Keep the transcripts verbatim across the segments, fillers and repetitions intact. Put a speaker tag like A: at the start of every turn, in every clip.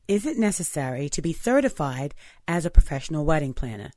A: Is it necessary to be certified as a professional wedding planner?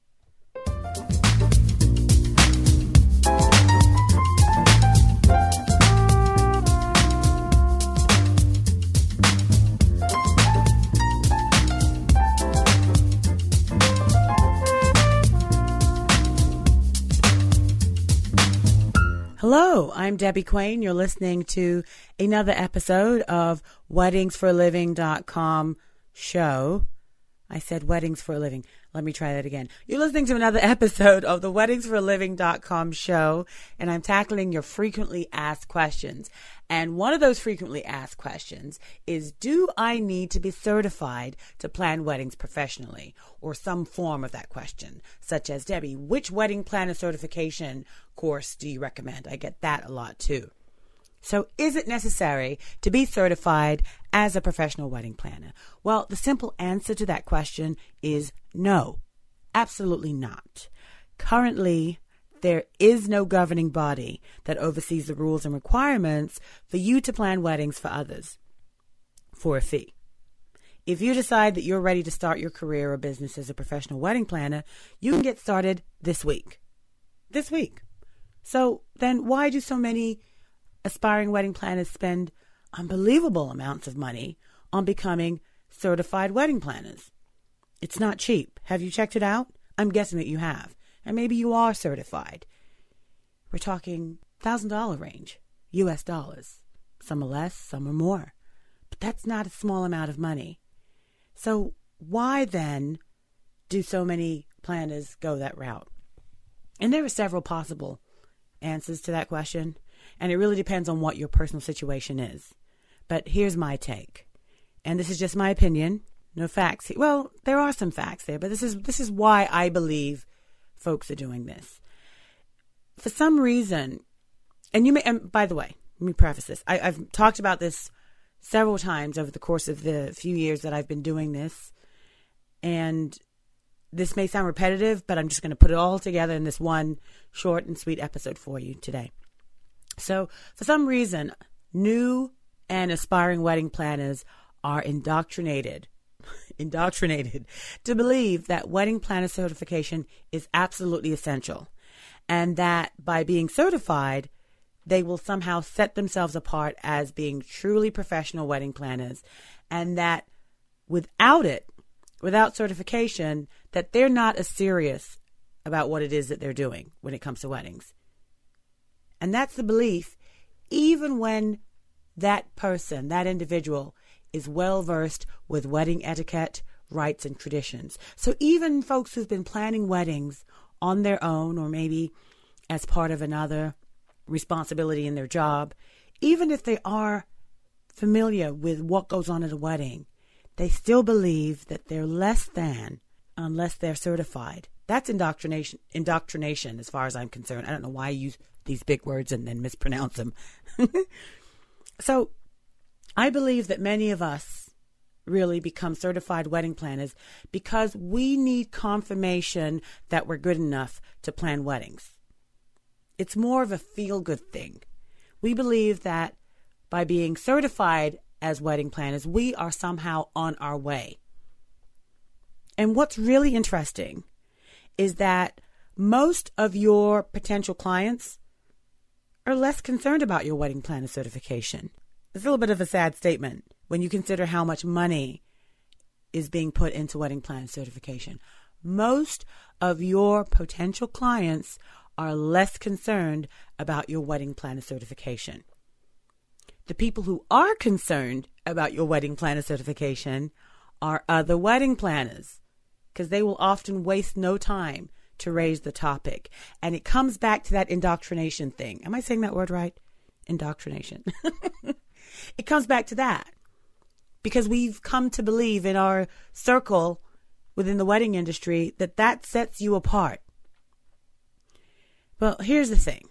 A: Hello, I'm Debbie Quain. You're listening to another episode of weddings for a living dot com show. I said weddings for a living. Let me try that again. You're listening to another episode of the weddings for a living dot com show, and I'm tackling your frequently asked questions. And one of those frequently asked questions is, do I need to be certified to plan weddings professionally? Or some form of that question, such as, Debbie, which wedding planner certification course do you recommend? I get that a lot too. So is it necessary to be certified as a professional wedding planner? Well, the simple answer to that question is no, absolutely not. Currently, there is no governing body that oversees the rules and requirements for you to plan weddings for others for a fee. If you decide that you're ready to start your career or business as a professional wedding planner, you can get started this week. This week. So then why do so many aspiring wedding planners spend unbelievable amounts of money on becoming certified wedding planners? It's not cheap. Have you checked it out? I'm guessing that you have. And maybe you are certified. We're talking one thousand dollars range, U S dollars. Some are less, some are more. But that's not a small amount of money. So why then do so many planners go that route? And there are several possible answers to that question. And it really depends on what your personal situation is. But here's my take. And this is just my opinion. No facts. Well, there are some facts there, but this is this is why I believe folks are doing this. For some reason, and you may, and by the way, let me preface this. I, I've talked about this several times over the course of the few years that I've been doing this. And this may sound repetitive, but I'm just going to put it all together in this one short and sweet episode for you today. So for some reason, new and aspiring wedding planners are indoctrinated, indoctrinated to believe that wedding planner certification is absolutely essential, and that by being certified, they will somehow set themselves apart as being truly professional wedding planners, and that without it, without certification, that they're not as serious about what it is that they're doing when it comes to weddings. And that's the belief, even when that person, that individual, is well-versed with wedding etiquette, rites, and traditions. So even folks who've been planning weddings on their own, or maybe as part of another responsibility in their job, even if they are familiar with what goes on at a wedding, they still believe that they're less than unless they're certified. That's indoctrination, indoctrination as far as I'm concerned. I don't know why I use these big words and then mispronounce them. So I believe that many of us really become certified wedding planners because we need confirmation that we're good enough to plan weddings. It's more of a feel-good thing. We believe that by being certified as wedding planners, we are somehow on our way. And what's really interesting is that most of your potential clients are less concerned about your wedding planner certification. It's a little bit of a sad statement when you consider how much money is being put into wedding planner certification. Most of your potential clients are less concerned about your wedding planner certification. The people who are concerned about your wedding planner certification are other wedding planners, because they will often waste no time to raise the topic. And it comes back to that indoctrination thing. Am I saying that word right? Indoctrination. It comes back to that. Because we've come to believe in our circle within the wedding industry that that sets you apart. Well, here's the thing.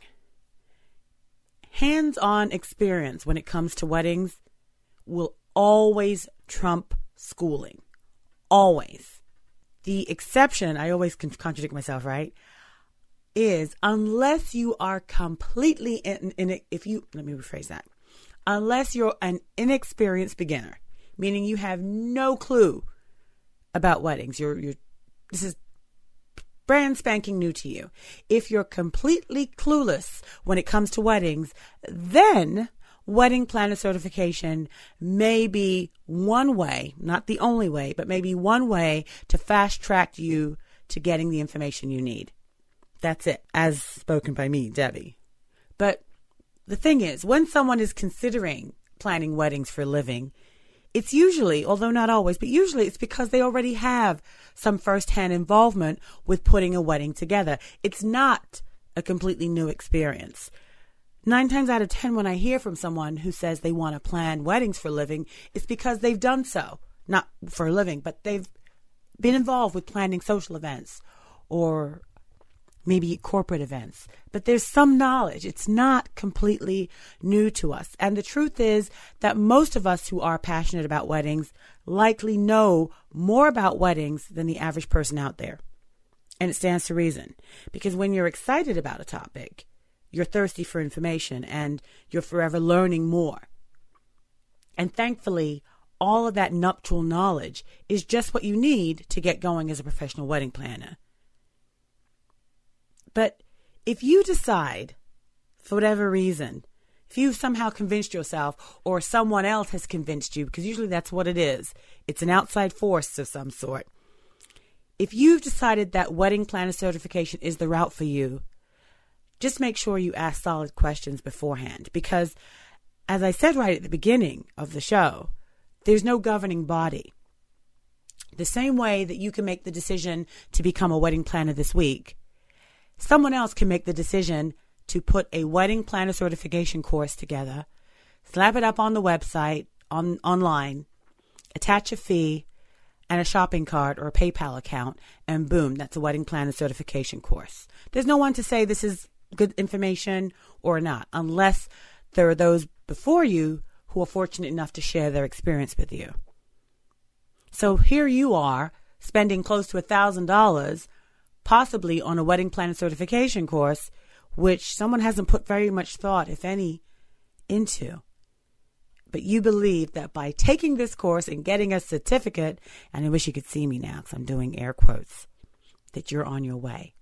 A: Hands-on experience when it comes to weddings will always trump schooling. Always. The exception, I always con- contradict myself, right, is unless you are completely, in, in, if you, let me rephrase that. Unless you're an inexperienced beginner, meaning you have no clue about weddings. You're, you're, this is brand spanking new to you. If you're completely clueless when it comes to weddings, then wedding planner certification may be one way, not the only way, but maybe one way to fast track you to getting the information you need. That's it, as spoken by me, Debbie. But the thing is, when someone is considering planning weddings for a living, it's usually, although not always, but usually it's because they already have some firsthand involvement with putting a wedding together. It's not a completely new experience. Nine times out of ten, when I hear from someone who says they want to plan weddings for a living, it's because they've done so, not for a living, but they've been involved with planning social events or maybe corporate events. But there's some knowledge. It's not completely new to us. And the truth is that most of us who are passionate about weddings likely know more about weddings than the average person out there. And it stands to reason, because when you're excited about a topic, you're thirsty for information and you're forever learning more. And thankfully, all of that nuptial knowledge is just what you need to get going as a professional wedding planner. But if you decide, for whatever reason, if you've somehow convinced yourself or someone else has convinced you, because usually that's what it is, it's an outside force of some sort. If you've decided that wedding planner certification is the route for you, just make sure you ask solid questions beforehand, because as I said right at the beginning of the show, there's no governing body. The same way that you can make the decision to become a wedding planner this week, someone else can make the decision to put a wedding planner certification course together, slap it up on the website, on online, attach a fee and a shopping cart or a PayPal account, and boom, that's a wedding planner certification course. There's no one to say this is good information or not, unless there are those before you who are fortunate enough to share their experience with you. So here you are spending close to a thousand dollars possibly on a wedding planner certification course, which someone hasn't put very much thought, if any, into. But you believe that by taking this course and getting a certificate, and I wish you could see me now because I'm doing air quotes, that you're on your way.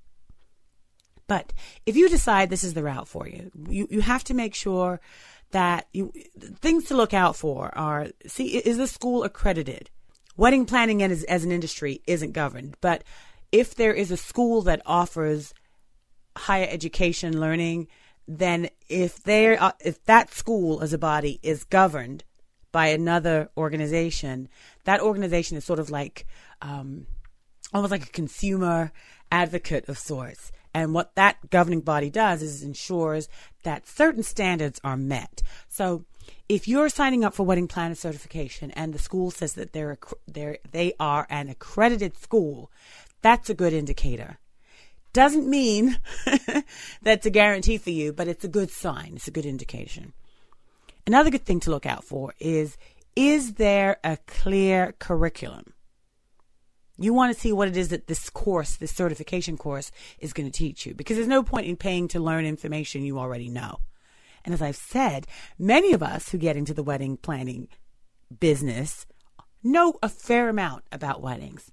A: But if you decide this is the route for you, you, you have to make sure that you, things to look out for are, see, is the school accredited? Wedding planning as, as an industry isn't governed, but if there is a school that offers higher education learning, then if there, uh, if that school as a body is governed by another organization, that organization is sort of like um, almost like a consumer advocate of sorts. And what that governing body does is ensures that certain standards are met. So if you're signing up for wedding planner certification and the school says that they're, they're, they are an accredited school, that's a good indicator. Doesn't mean that's a guarantee for you, but it's a good sign. It's a good indication. Another good thing to look out for is, is there a clear curriculum? You want to see what it is that this course, this certification course, is going to teach you, because there's no point in paying to learn information you already know. And as I've said, many of us who get into the wedding planning business know a fair amount about weddings.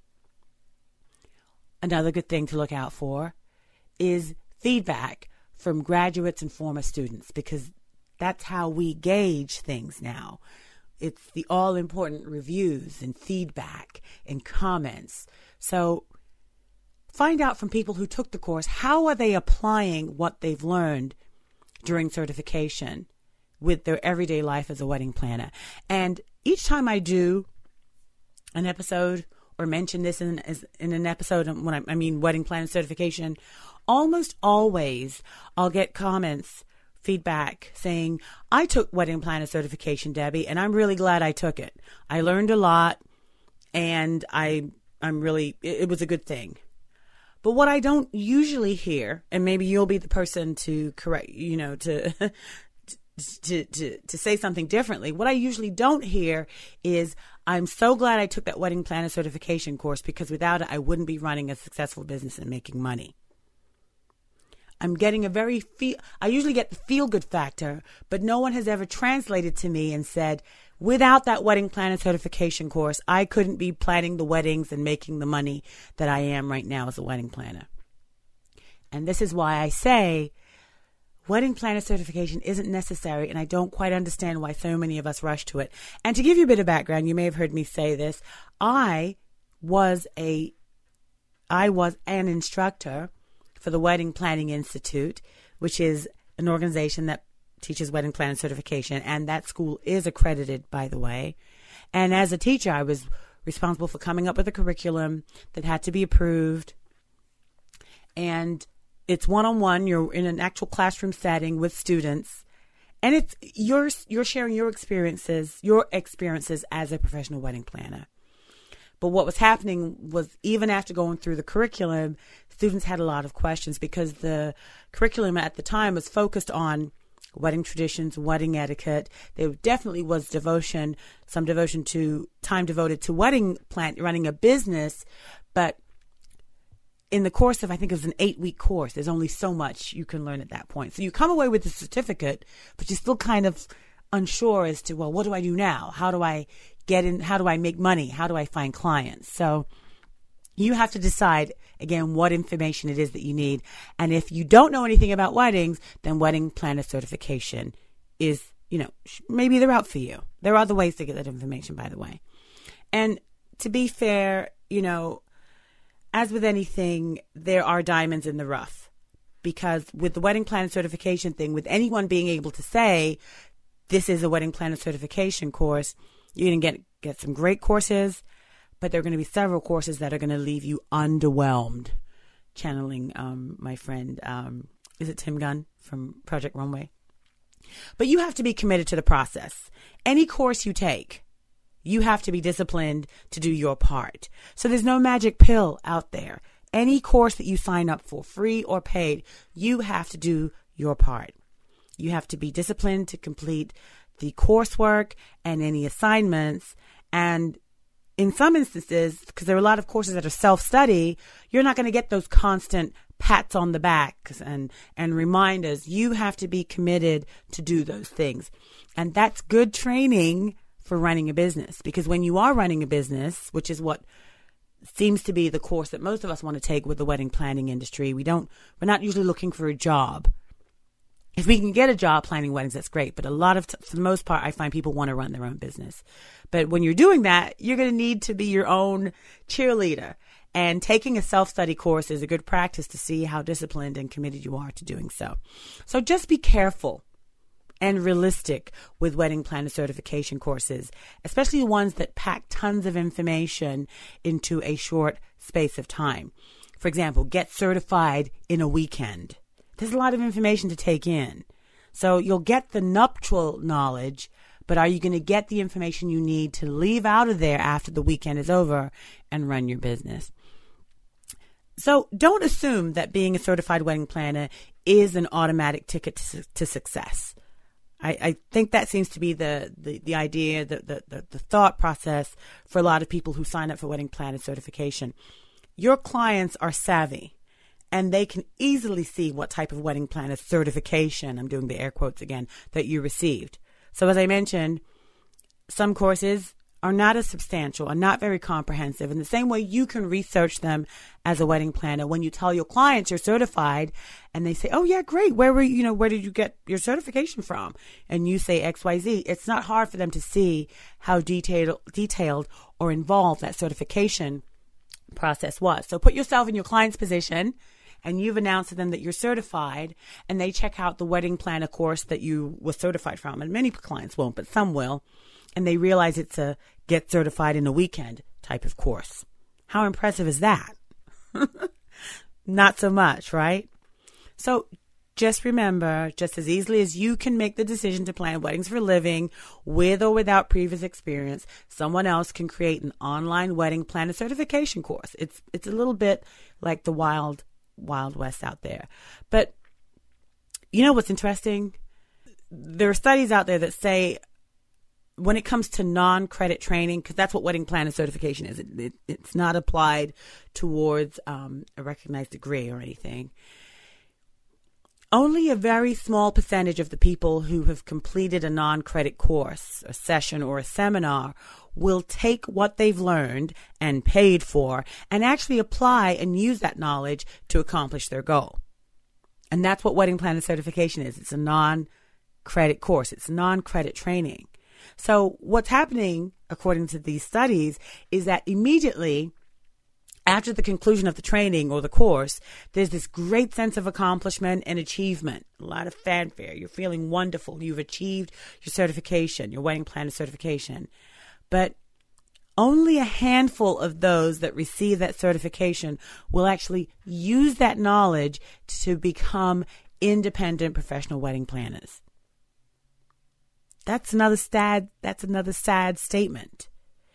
A: Another good thing to look out for is feedback from graduates and former students, because that's how we gauge things now. It's the all-important reviews and feedback and comments. So find out from people who took the course, how are they applying what they've learned during certification with their everyday life as a wedding planner. And each time I do an episode or mention this in, in an episode, when I, I mean wedding planner certification, almost always I'll get comments, feedback saying, I took wedding planner certification, Debbie, and I'm really glad I took it. I learned a lot, and I, I'm really, it, it was a good thing. But what I don't usually hear, and maybe you'll be the person to correct, you know, to, to, to, to say something differently. What I usually don't hear is, I'm so glad I took that wedding planner certification course, because without it, I wouldn't be running a successful business and making money. I'm getting a very feel, I usually get the feel good factor, but no one has ever translated to me and said, Without that wedding planner certification course, I couldn't be planning the weddings and making the money that I am right now as a wedding planner. And this is why I say wedding planner certification isn't necessary, and I don't quite understand why so many of us rush to it. And to give you a bit of background, you may have heard me say this. I was a, I was an instructor for the Wedding Planning Institute, which is an organization that teaches wedding planning certification, and that school is accredited, by the way. And as a teacher, I was responsible for coming up with a curriculum that had to be approved. And it's one-on-one. You're in an actual classroom setting with students, and it's you're you're sharing your experiences, your experiences as a professional wedding planner. But what was happening was, even after going through the curriculum, students had a lot of questions because the curriculum at the time was focused on wedding traditions, wedding etiquette. There definitely was devotion, some devotion to time devoted to wedding plan, running a business, but in the course of, I think it was an eight-week course, there's only so much you can learn at that point. So you come away with a certificate, but you're still kind of unsure as to, well, what do I do now? How do I get in? How do I make money? How do I find clients? So you have to decide, again, what information it is that you need. And if you don't know anything about weddings, then wedding planner certification is, you know, maybe the route for you. There are other ways to get that information, by the way. And to be fair, you know, as with anything, there are diamonds in the rough, because with the wedding planner certification thing, with anyone being able to say, this is a wedding planner certification course, you're going to get, get some great courses, but there are going to be several courses that are going to leave you underwhelmed. Channeling um, my friend, um, is it Tim Gunn from Project Runway? But you have to be committed to the process. Any course you take, you have to be disciplined to do your part. So there's no magic pill out there. Any course that you sign up for, free or paid, you have to do your part. You have to be disciplined to complete the coursework and any assignments. And in some instances, because there are a lot of courses that are self-study, you're not going to get those constant pats on the back and, and reminders. You have to be committed to do those things. And that's good training for running a business, because when you are running a business, which is what seems to be the course that most of us want to take with the wedding planning industry, we don't, we're not usually looking for a job. If we can get a job planning weddings, that's great. But a lot of, t- for the most part, I find people want to run their own business. But when you're doing that, you're going to need to be your own cheerleader. And taking a self-study course is a good practice to see how disciplined and committed you are to doing so. So just be careful and realistic with wedding planner certification courses, especially the ones that pack tons of information into a short space of time. For example, get certified in a weekend. There's a lot of information to take in. So you'll get the nuptial knowledge, but are you going to get the information you need to leave out of there after the weekend is over and run your business? So don't assume that being a certified wedding planner is an automatic ticket to, to success. I, I think that seems to be the, the, the idea, the, the, the, the thought process for a lot of people who sign up for wedding planner certification. Your clients are savvy, and they can easily see what type of wedding planner certification, I'm doing the air quotes again, that you received. So as I mentioned, some courses are not as substantial and not very comprehensive. In the same way, you can research them as a wedding planner. When you tell your clients you're certified and they say, oh yeah, great. Where were you, you know, where did you get your certification from? And you say X Y Z. It's not hard for them to see how detailed, detailed or involved that certification process was. So put yourself in your client's position, and you've announced to them that you're certified, and they check out the wedding planner course that you were certified from. And many clients won't, but some will. And they realize it's a get certified in a weekend type of course. How impressive is that? Not so much, right? So just remember, just as easily as you can make the decision to plan weddings for a living with or without previous experience, someone else can create an online wedding planner certification course. It's it's a little bit like the wild, wild west out there. But you know what's interesting? There are studies out there that say when it comes to non-credit training, because that's what wedding planner certification is, it, it, it's not applied towards um, a recognized degree or anything. only a very small percentage of the people who have completed a non-credit course, a session, or a seminar will take what they've learned and paid for and actually apply and use that knowledge to accomplish their goal. And that's what Wedding Planner Certification is. It's a non-credit course. It's non-credit training. So what's happening, according to these studies, is that immediately after the conclusion of the training or the course, there's this great sense of accomplishment and achievement, a lot of fanfare. You're feeling wonderful. You've achieved your certification, your wedding planner certification. But only a handful of those that receive that certification will actually use that knowledge to become independent professional wedding planners. That's another sad, that's another sad statement.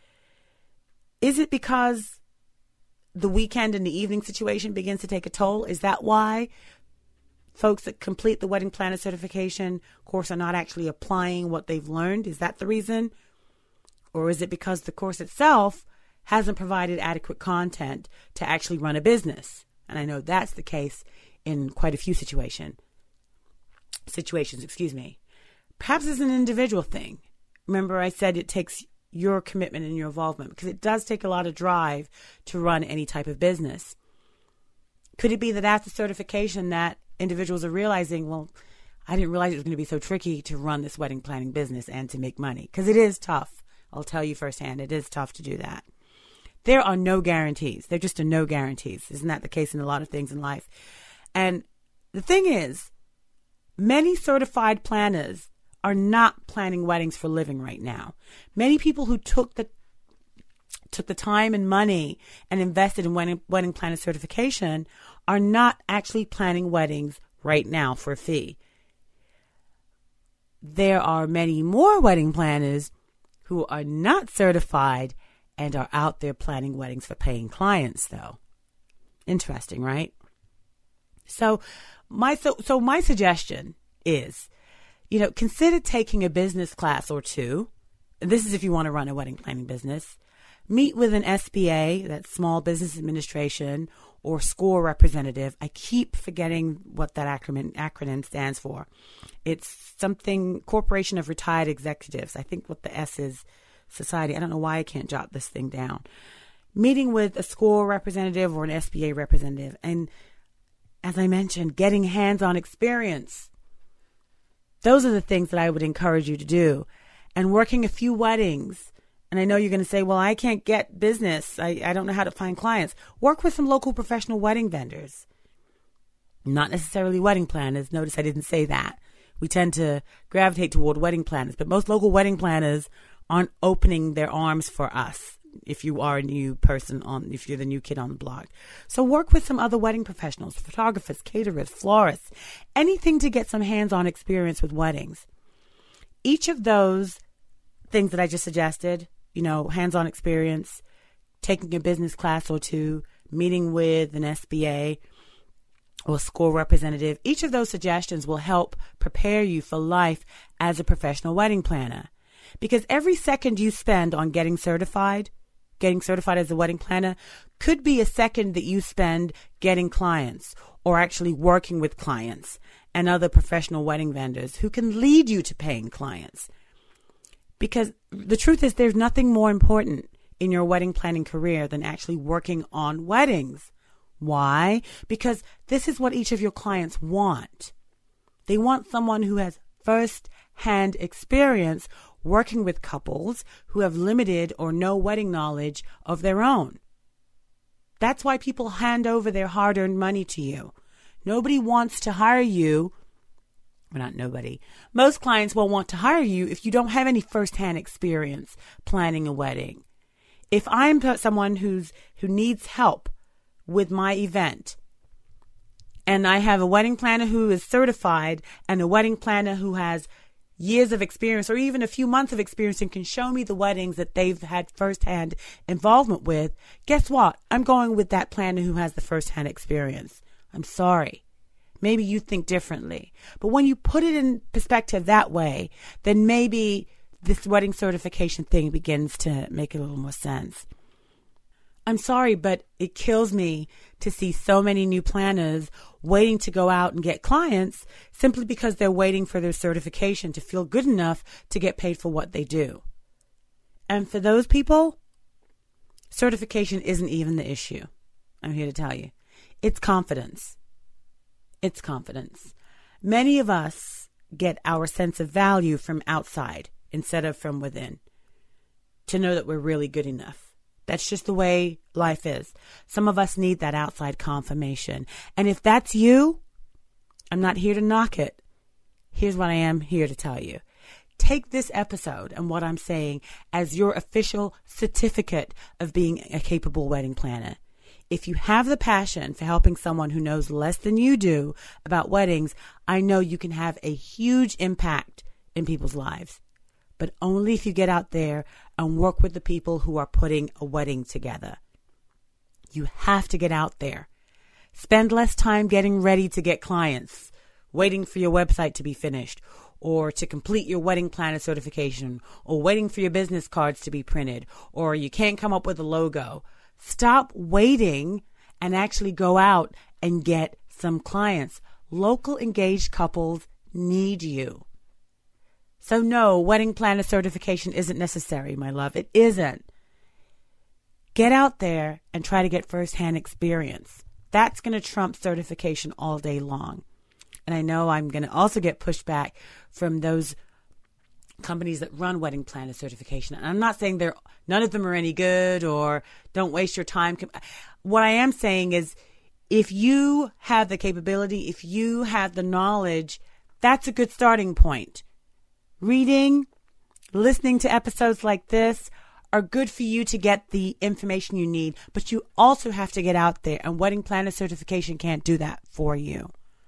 A: Is it because the weekend and the evening situation begins to take a toll? Is that why folks that complete the wedding planner certification course are not actually applying what they've learned? Is that the reason? Or is it because the course itself hasn't provided adequate content to actually run a business? And I know that's the case in quite a few situation, situations, excuse me. Perhaps it's an individual thing. Remember I said it takes your commitment and your involvement, because it does take a lot of drive to run any type of business. Could it be that after certification that individuals are realizing, well, I didn't realize it was going to be so tricky to run this wedding planning business and to make money? Because it is tough. I'll tell you firsthand, it is tough to do that. There are no guarantees. There just are no guarantees. Isn't that the case in a lot of things in life? And the thing is, many certified planners are not planning weddings for a living right now. Many people who took the took the time and money and invested in wedding, wedding planner certification are not actually planning weddings right now for a fee. There are many more wedding planners who are not certified and are out there planning weddings for paying clients, though. Interesting, right? So my so, so my suggestion is, you know, consider taking a business class or two. This is if you want to run a wedding planning business. Meet with an S B A, that's Small Business Administration, or SCORE representative. I keep forgetting what that acronym, acronym stands for. It's something, Corporation of Retired Executives. I think what the S is, Society. I don't know why I can't jot this thing down. Meeting with a SCORE representative or an S B A representative. And as I mentioned, getting hands-on experience. Those are the things that I would encourage you to do. And working a few weddings. And I know you're going to say, well, I can't get business. I, I don't know how to find clients. Work with some local professional wedding vendors. Not necessarily wedding planners. Notice I didn't say that. We tend to gravitate toward wedding planners. But most local wedding planners aren't opening their arms for us if you are a new person on, if you're the new kid on the block. So work with some other wedding professionals, photographers, caterers, florists, anything to get some hands-on experience with weddings. Each of those things that I just suggested, you know, hands-on experience, taking a business class or two, meeting with an S B A or SCORE representative, each of those suggestions will help prepare you for life as a professional wedding planner. Because every second you spend on getting certified, getting certified as a wedding planner, could be a second that you spend getting clients or actually working with clients and other professional wedding vendors who can lead you to paying clients. Because the truth is, there's nothing more important in your wedding planning career than actually working on weddings. Why? Because this is what each of your clients want. They want someone who has first-hand experience working with couples who have limited or no wedding knowledge of their own. That's why people hand over their hard-earned money to you. Nobody wants to hire you. Well, not nobody. Most clients won't want to hire you if you don't have any first-hand experience planning a wedding. If I'm someone who's who needs help with my event, and I have a wedding planner who is certified and a wedding planner who has years of experience or even a few months of experience and can show me the weddings that they've had first-hand involvement with, guess what? I'm going with that planner who has the first-hand experience. I'm sorry. Maybe you think differently. But when you put it in perspective that way, then maybe this wedding certification thing begins to make a little more sense. I'm sorry, but it kills me to see so many new planners waiting to go out and get clients simply because they're waiting for their certification to feel good enough to get paid for what they do. And for those people, certification isn't even the issue. I'm here to tell you. It's confidence. It's confidence. Many of us get our sense of value from outside instead of from within to know that we're really good enough. That's just the way life is. Some of us need that outside confirmation. And if that's you, I'm not here to knock it. Here's what I am here to tell you. Take this episode and what I'm saying as your official certificate of being a capable wedding planner. If you have the passion for helping someone who knows less than you do about weddings, I know you can have a huge impact in people's lives. But only if you get out there and work with the people who are putting a wedding together. You have to get out there. Spend less time getting ready to get clients, waiting for your website to be finished, or to complete your wedding planner certification, or waiting for your business cards to be printed, or you can't come up with a logo. Stop waiting and actually go out and get some clients. Local engaged couples need you. So no, wedding planner certification isn't necessary, my love. It isn't. Get out there and try to get firsthand experience. That's going to trump certification all day long. And I know I'm going to also get pushback from those companies that run wedding planner certification. And I'm not saying they're none of them are any good or don't waste your time. What I am saying is if you have the capability, if you have the knowledge, that's a good starting point. Reading, listening to episodes like this are good for you to get the information you need, but you also have to get out there, and wedding planner certification can't do that for you.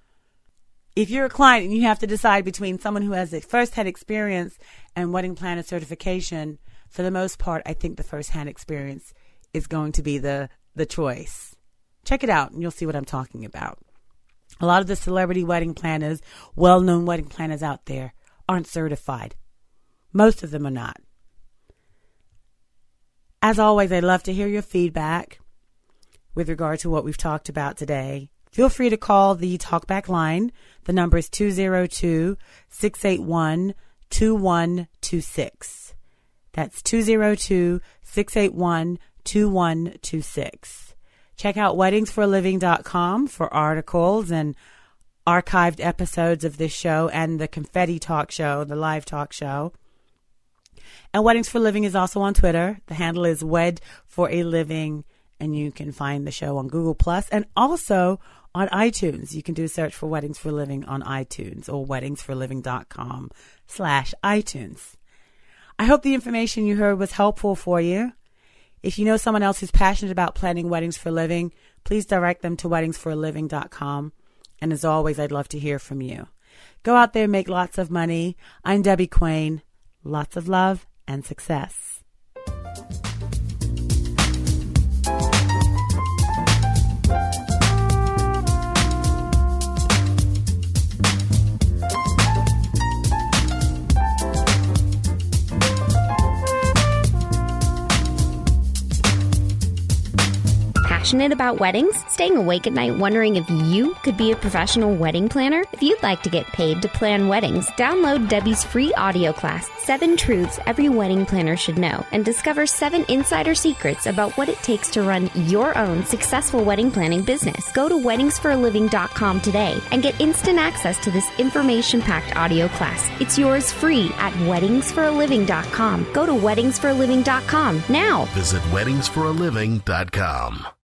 A: If you're a client and you have to decide between someone who has a first-hand experience and wedding planner certification, for the most part, I think the first-hand experience is going to be the, the choice. Check it out and you'll see what I'm talking about. A lot of the celebrity wedding planners, well-known wedding planners out there, aren't certified. Most of them are not. As always, I'd love to hear your feedback with regard to what we've talked about today. Feel free to call the talkback line. The number is two oh two, six eight one, two one two six. That's two oh two, six eight one, two one two six. Check out weddings for a living dot com for articles and archived episodes of this show and the Confetti Talk Show, the live talk show. And Weddings for a Living is also on Twitter. The handle is Wed for a Living, and you can find the show on Google Plus and also on iTunes. You can do a search for Weddings for a Living on iTunes or weddings for a living dot com slash iTunes. I hope the information you heard was helpful for you. If you know someone else who's passionate about planning weddings for a living, please direct them to weddings for a living dot com. And as always, I'd love to hear from you. Go out there and make lots of money. I'm Debbie Quain. Lots of love and success.
B: Passionate about weddings? Staying awake at night wondering if you could be a professional wedding planner? If you'd like to get paid to plan weddings, download Debbie's free audio class, Seven Truths Every Wedding Planner Should Know, and discover seven insider secrets about what it takes to run your own successful wedding planning business. Go to weddings for a living dot com today and get instant access to this information-packed audio class. It's yours free at weddings for a living dot com. Go to weddings for a living dot com now.
C: Visit weddings for a living dot com.